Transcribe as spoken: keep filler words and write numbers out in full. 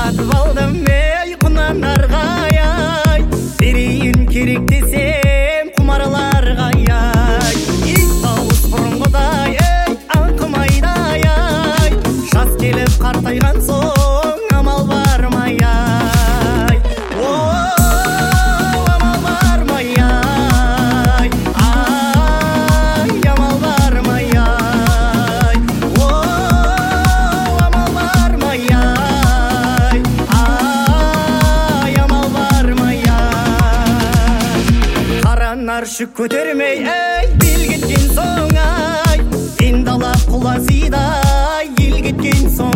сатып алдым ей құнанарға-ай, берейін керек десем құмарларға ай. Ит дауыс бұрынғыдай ей аңқымайдай ай, жас келіп қартайған соң амал бармай ай. Оу, амал бармай ай, ай, амал бармай ай. Оу, амал бармай ай, ай, амал бармай ай. Қара наршық көтермей ей бел кеткен соң ай, сен дала құлазидай ел кеткен соң